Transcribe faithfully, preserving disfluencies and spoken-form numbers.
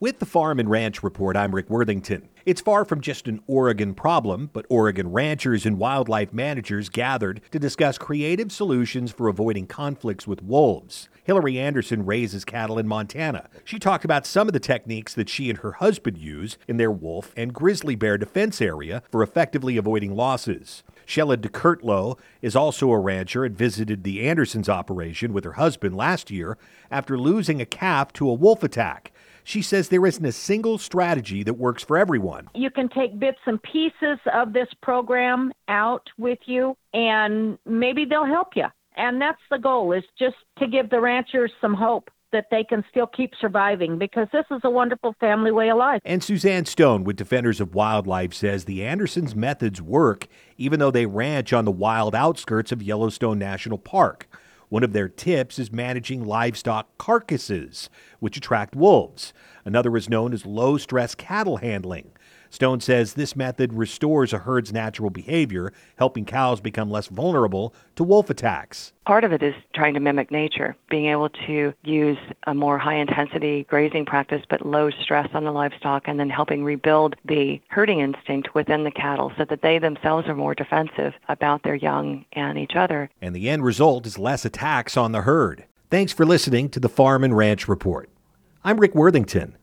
With the Farm and Ranch Report, I'm Rick Worthington. It's far from just an Oregon problem, but Oregon ranchers and wildlife managers gathered to discuss creative solutions for avoiding conflicts with wolves. Hillary Anderson raises cattle in Montana. She talked about some of the techniques that she and her husband use in their wolf and grizzly bear defense area for effectively avoiding losses. Shella DeKurtlow is also a rancher and visited the Andersons' operation with her husband last year after losing a calf to a wolf attack. She says there isn't a single strategy that works for everyone. You can take bits and pieces of this program out with you, and maybe they'll help you. And that's the goal, is just to give the ranchers some hope that they can still keep surviving, because this is a wonderful family way of life. And Suzanne Stone with Defenders of Wildlife says the Andersons' methods work even though they ranch on the wild outskirts of Yellowstone National Park. One of their tips is managing livestock carcasses, which attract wolves. Another is known as low-stress cattle handling. Stone says this method restores a herd's natural behavior, helping cows become less vulnerable to wolf attacks. Part of it is trying to mimic nature, being able to use a more high-intensity grazing practice but low stress on the livestock, and then helping rebuild the herding instinct within the cattle so that they themselves are more defensive about their young and each other. And the end result is less attacks on the herd. Thanks for listening to the Farm and Ranch Report. I'm Rick Worthington.